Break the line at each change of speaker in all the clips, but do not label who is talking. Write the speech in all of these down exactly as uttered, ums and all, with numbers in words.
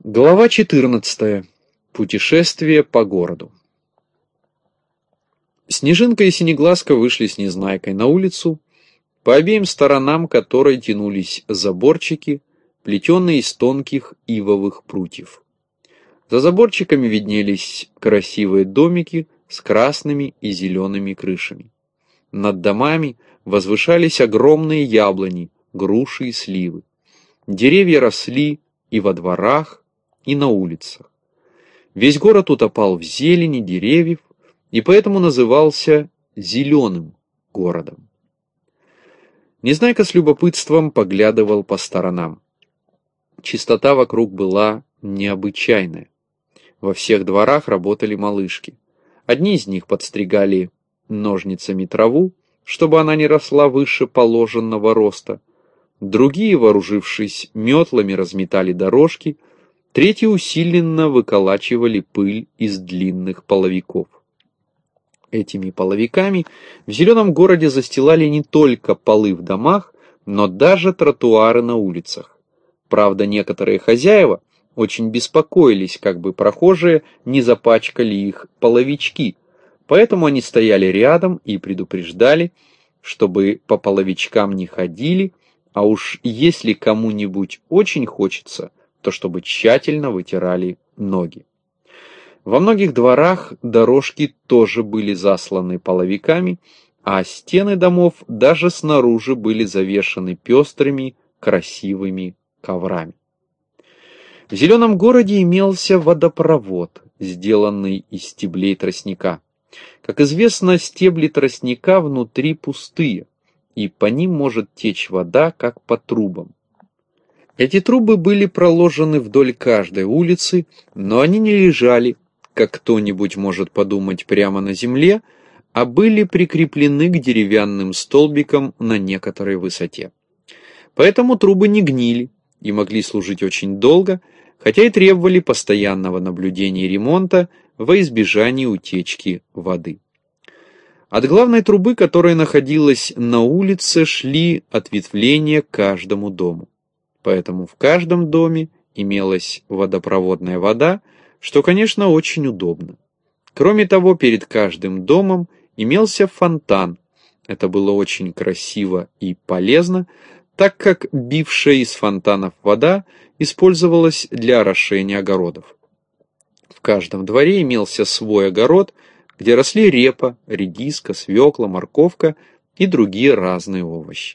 Глава четырнадцатая. Путешествие по городу. Снежинка и Синеглазка вышли с Незнайкой на улицу, по обеим сторонам которой тянулись заборчики, плетеные из тонких ивовых прутьев. За заборчиками виднелись красивые домики с красными и зелеными крышами. Над домами возвышались огромные яблони, груши и сливы. Деревья росли и во дворах, и на улицах. Весь город утопал в зелени деревьев и поэтому назывался зеленым городом. Незнайка с любопытством поглядывал по сторонам. Чистота вокруг была необычайная. Во всех дворах работали малышки. Одни из них подстригали ножницами траву, чтобы она не росла выше положенного роста. Другие, вооружившись метлами, разметали дорожки. Третьи усиленно выколачивали пыль из длинных половиков. Этими половиками в зеленом городе застилали не только полы в домах, но даже тротуары на улицах. Правда, некоторые хозяева очень беспокоились, как бы прохожие не запачкали их половички, поэтому они стояли рядом и предупреждали, чтобы по половичкам не ходили, а уж если кому-нибудь очень хочется, то чтобы тщательно вытирали ноги. Во многих дворах дорожки тоже были засланы половиками, а стены домов даже снаружи были завешаны пестрыми, красивыми коврами. В зеленом городе имелся водопровод, сделанный из стеблей тростника. Как известно, стебли тростника внутри пустые, и по ним может течь вода, как по трубам. Эти трубы были проложены вдоль каждой улицы, но они не лежали, как кто-нибудь может подумать, прямо на земле, а были прикреплены к деревянным столбикам на некоторой высоте. Поэтому трубы не гнили и могли служить очень долго, хотя и требовали постоянного наблюдения и ремонта во избежание утечки воды. От главной трубы, которая находилась на улице, шли ответвления к каждому дому. Поэтому в каждом доме имелась водопроводная вода, что, конечно, очень удобно. Кроме того, перед каждым домом имелся фонтан. Это было очень красиво и полезно, так как бившая из фонтанов вода использовалась для орошения огородов. В каждом дворе имелся свой огород, где росли репа, редиска, свекла, морковка и другие разные овощи.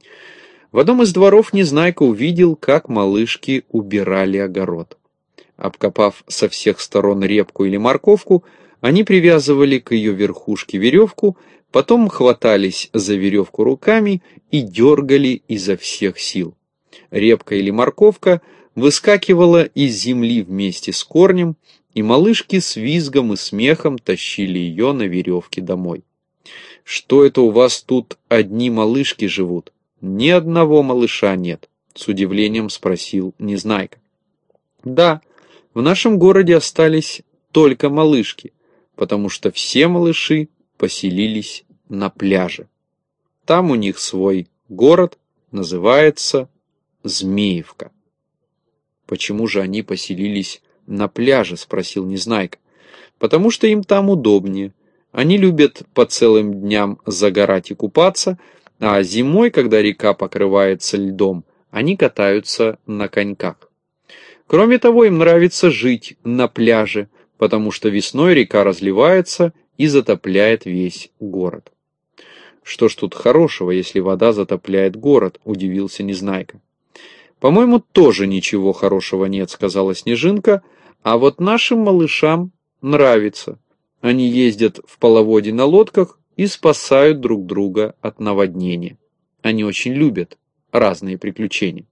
В одном из дворов Незнайка увидел, как малышки убирали огород. Обкопав со всех сторон репку или морковку, они привязывали к ее верхушке веревку, потом хватались за веревку руками и дергали изо всех сил. Репка или морковка выскакивала из земли вместе с корнем, и малышки с визгом и смехом тащили ее на веревке домой. «Что это у вас тут одни малышки живут? Ни одного малыша нет?» — с удивлением спросил Незнайка. «Да, в нашем городе остались только малышки, потому что все малыши поселились на пляже. Там у них свой город, называется Змеевка». «Почему же они поселились на пляже?» — спросил Незнайка. «Потому что им там удобнее. Они любят по целым дням загорать и купаться, а зимой, когда река покрывается льдом, они катаются на коньках. Кроме того, им нравится жить на пляже, потому что весной река разливается и затопляет весь город». «Что ж тут хорошего, если вода затопляет город?» — удивился Незнайка. «По-моему, тоже ничего хорошего нет», — сказала Снежинка, «а вот нашим малышам нравится. Они ездят в половоде на лодках и спасают друг друга от наводнения. Они очень любят разные приключения».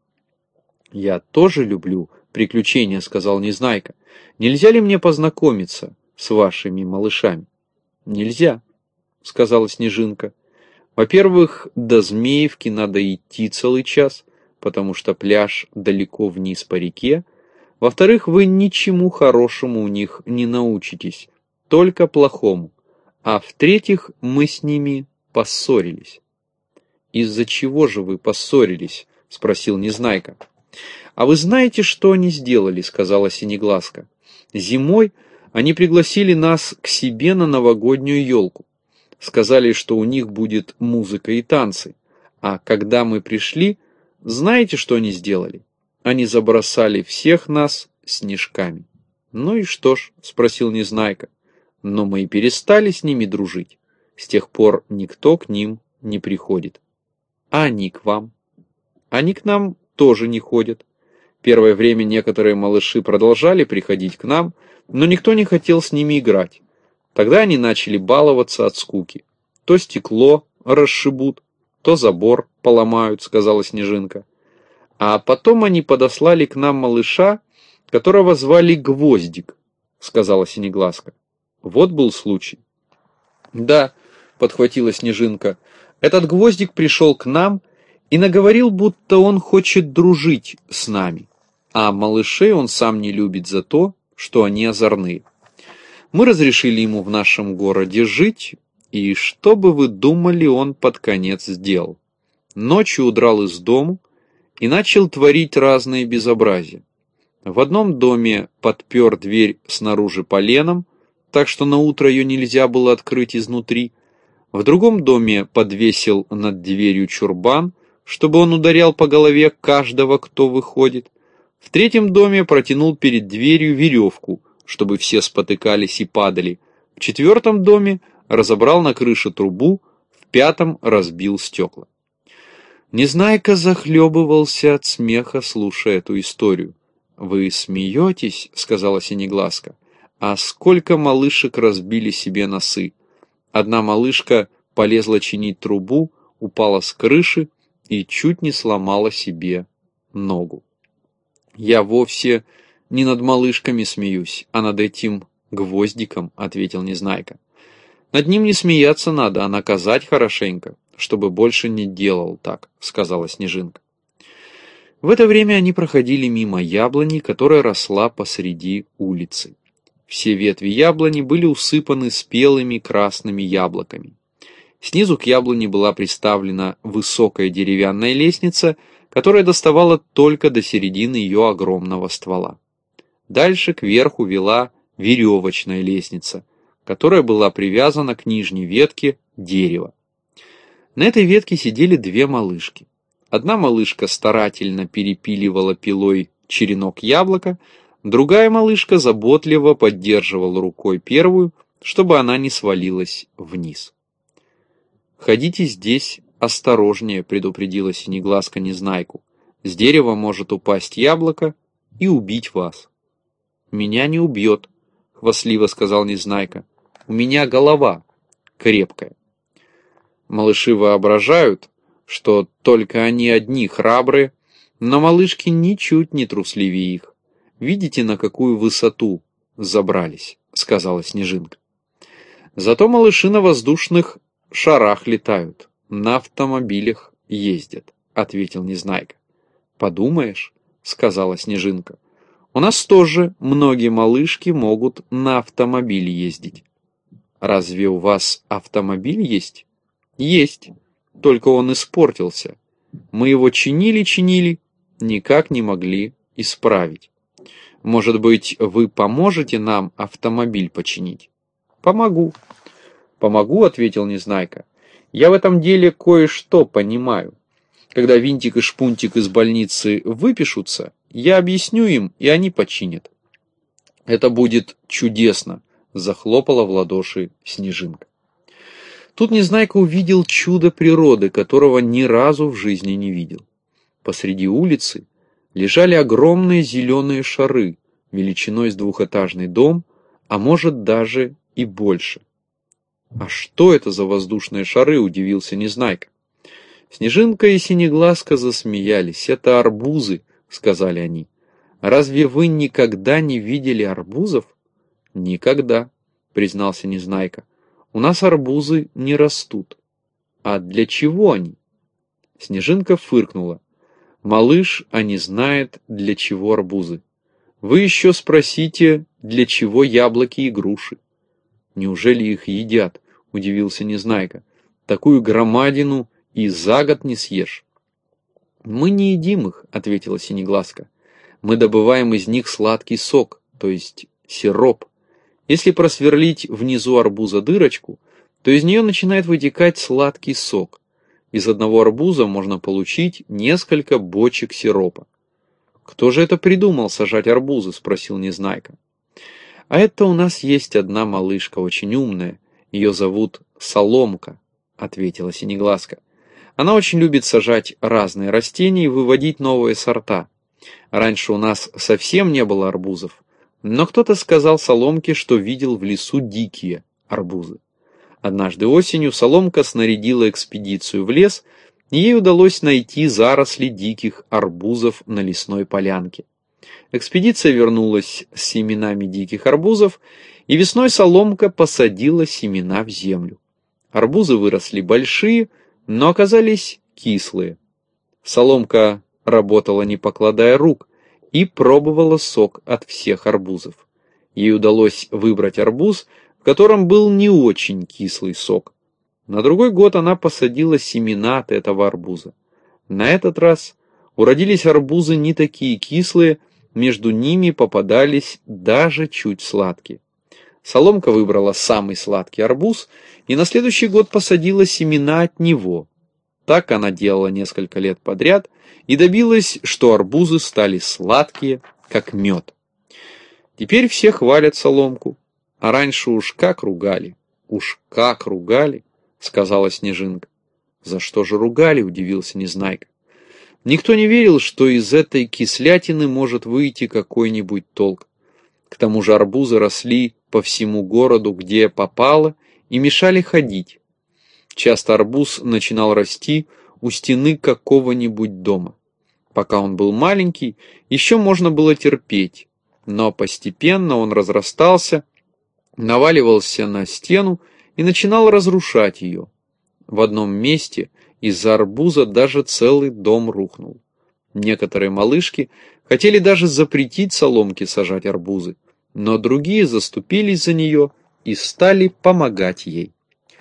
«Я тоже люблю приключения», — сказал Незнайка. «Нельзя ли мне познакомиться с вашими малышами?» «Нельзя», — сказала Снежинка. «Во-первых, до Змеевки надо идти целый час, потому что пляж далеко вниз по реке. Во-вторых, вы ничему хорошему у них не научитесь, только плохому. А в-третьих, мы с ними поссорились». «Из-за чего же вы поссорились?» — спросил Незнайка. «А вы знаете, что они сделали?» — сказала Синеглазка. «Зимой они пригласили нас к себе на новогоднюю елку. Сказали, что у них будет музыка и танцы. А когда мы пришли, знаете, что они сделали? Они забросали всех нас снежками». «Ну и что ж?» — спросил Незнайка. «Но мы и перестали с ними дружить. С тех пор никто к ним не приходит». «А они к вам?» «Они к нам тоже не ходят. Первое время некоторые малыши продолжали приходить к нам, но никто не хотел с ними играть. Тогда они начали баловаться от скуки. То стекло расшибут, то забор поломают», — сказала Снежинка. «А потом они подослали к нам малыша, которого звали Гвоздик», — сказала Синеглазка. «Вот был случай». «Да», — подхватила Снежинка, — «этот Гвоздик пришел к нам и наговорил, будто он хочет дружить с нами. А малышей он сам не любит за то, что они озорные. Мы разрешили ему в нашем городе жить, и что бы вы думали, он под конец сделал? Ночью удрал из дому и начал творить разные безобразия. В одном доме подпер дверь снаружи поленом, так что на утро ее нельзя было открыть изнутри. В другом доме подвесил над дверью чурбан, чтобы он ударял по голове каждого, кто выходит. В третьем доме протянул перед дверью веревку, чтобы все спотыкались и падали. В четвертом доме разобрал на крыше трубу, в пятом разбил стекла. Незнайка захлебывался от смеха, слушая эту историю. «Вы смеетесь?» — сказала Синеглазка. «А сколько малышек разбили себе носы? Одна малышка полезла чинить трубу, упала с крыши и чуть не сломала себе ногу». «Я вовсе не над малышками смеюсь, а над этим Гвоздиком», — ответил Незнайка. «Над ним не смеяться надо, а наказать хорошенько, чтобы больше не делал так», — сказала Снежинка. В это время они проходили мимо яблони, которая росла посреди улицы. Все ветви яблони были усыпаны спелыми красными яблоками. Снизу к яблоне была приставлена высокая деревянная лестница, которая доставала только до середины ее огромного ствола. Дальше кверху вела веревочная лестница, которая была привязана к нижней ветке дерева. На этой ветке сидели две малышки. Одна малышка старательно перепиливала пилой черенок яблока, другая малышка заботливо поддерживала рукой первую, чтобы она не свалилась вниз. «Ходите здесь осторожнее», — предупредила Синеглазка Незнайку. «С дерева может упасть яблоко и убить вас». «Меня не убьет», — хвастливо сказал Незнайка. «У меня голова крепкая». Малыши воображают, что только они одни храбрые, но малышки ничуть не трусливее их. «Видите, на какую высоту забрались», — сказала Снежинка. «Зато малыши на воздушных шарах летают, на автомобилях ездят», — ответил Незнайка. «Подумаешь», — сказала Снежинка, — «у нас тоже многие малышки могут на автомобиле ездить». «Разве у вас автомобиль есть?» «Есть, только он испортился. Мы его чинили-чинили, никак не могли исправить. Может быть, вы поможете нам автомобиль починить?» «Помогу». «Помогу», — ответил Незнайка. «Я в этом деле кое-что понимаю. Когда Винтик и Шпунтик из больницы выпишутся, я объясню им, и они починят». «Это будет чудесно», — захлопала в ладоши Снежинка. Тут Незнайка увидел чудо природы, которого ни разу в жизни не видел. Посреди улицы лежали огромные зеленые шары, величиной с двухэтажный дом, а может даже и больше. «А что это за воздушные шары?» — удивился Незнайка. Снежинка и Синеглазка засмеялись. «Это арбузы», — сказали они. «Разве вы никогда не видели арбузов?» «Никогда», — признался Незнайка. «У нас арбузы не растут». «А для чего они?» Снежинка фыркнула. «Малыш, а не знает, для чего арбузы. Вы еще спросите, для чего яблоки и груши». «Неужели их едят?» — удивился Незнайка. «Такую громадину и за год не съешь». «Мы не едим их», — ответила Синеглазка. «Мы добываем из них сладкий сок, то есть сироп. Если просверлить внизу арбуза дырочку, то из нее начинает вытекать сладкий сок. Из одного арбуза можно получить несколько бочек сиропа». «Кто же это придумал сажать арбузы?» — спросил Незнайка. «А это у нас есть одна малышка, очень умная. Ее зовут Соломка», — ответила Синеглазка. «Она очень любит сажать разные растения и выводить новые сорта. Раньше у нас совсем не было арбузов, но кто-то сказал Соломке, что видел в лесу дикие арбузы. Однажды осенью Соломка снарядила экспедицию в лес, и ей удалось найти заросли диких арбузов на лесной полянке. Экспедиция вернулась с семенами диких арбузов, и весной Соломка посадила семена в землю. Арбузы выросли большие, но оказались кислые. Соломка работала не покладая рук и пробовала сок от всех арбузов. Ей удалось выбрать арбуз, в котором был не очень кислый сок. На другой год она посадила семена от этого арбуза. На этот раз уродились арбузы не такие кислые, между ними попадались даже чуть сладкие. Соломка выбрала самый сладкий арбуз и на следующий год посадила семена от него. Так она делала несколько лет подряд и добилась, что арбузы стали сладкие, как мед. Теперь все хвалят Соломку, а раньше уж как ругали, уж как ругали, сказала Снежинка. За что же ругали, удивился Незнайка. Никто не верил, что из этой кислятины может выйти какой-нибудь толк. К тому же арбузы росли по всему городу, где попало, и мешали ходить. Часто арбуз начинал расти у стены какого-нибудь дома. Пока он был маленький, еще можно было терпеть, но постепенно он разрастался, наваливался на стену и начинал разрушать ее. В одном месте из-за арбуза даже целый дом рухнул. Некоторые малышки хотели даже запретить Соломке сажать арбузы, но другие заступились за нее и стали помогать ей.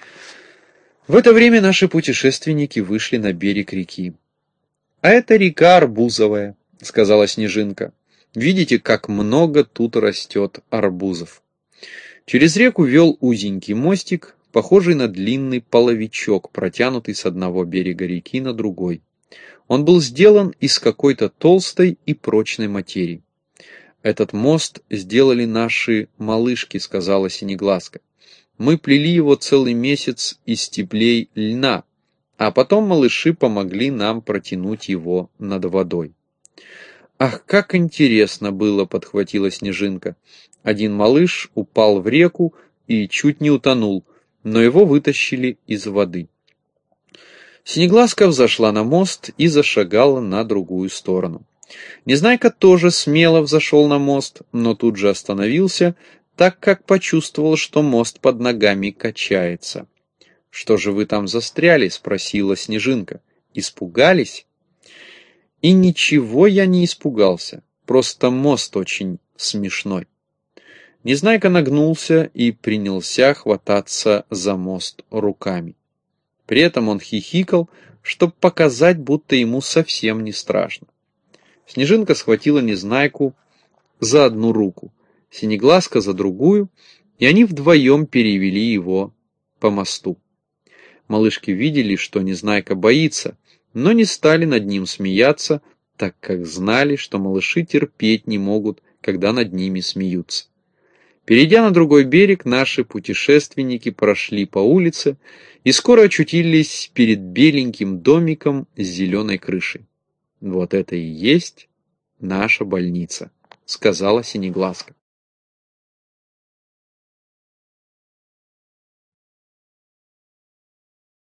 В это время наши путешественники вышли на берег реки. «А это река Арбузовая», — сказала Снежинка. «Видите, как много тут растет арбузов». Через реку вел узенький мостик, похожий на длинный половичок, протянутый с одного берега реки на другой. Он был сделан из какой-то толстой и прочной материи. «Этот мост сделали наши малышки», — сказала Синеглазка. «Мы плели его целый месяц из стеблей льна, а потом малыши помогли нам протянуть его над водой». «Ах, как интересно было!» — подхватила Снежинка. Один малыш упал в реку и чуть не утонул, но его вытащили из воды. Синеглазка взошла на мост и зашагала на другую сторону. Незнайка тоже смело взошел на мост, но тут же остановился, так как почувствовал, что мост под ногами качается. «Что же вы там застряли?» — спросила Снежинка. «Испугались?» «И ничего я не испугался, просто мост очень смешной». Незнайка нагнулся и принялся хвататься за мост руками. При этом он хихикал, чтобы показать, будто ему совсем не страшно. Снежинка схватила Незнайку за одну руку, Синеглазка за другую, и они вдвоем перевели его по мосту. Малышки видели, что Незнайка боится, но не стали над ним смеяться, так как знали, что малыши терпеть не могут, когда над ними смеются. Перейдя на другой берег, наши путешественники прошли по улице и скоро очутились перед беленьким домиком с зеленой крышей. «Вот это и есть наша больница», — сказала Синеглазка.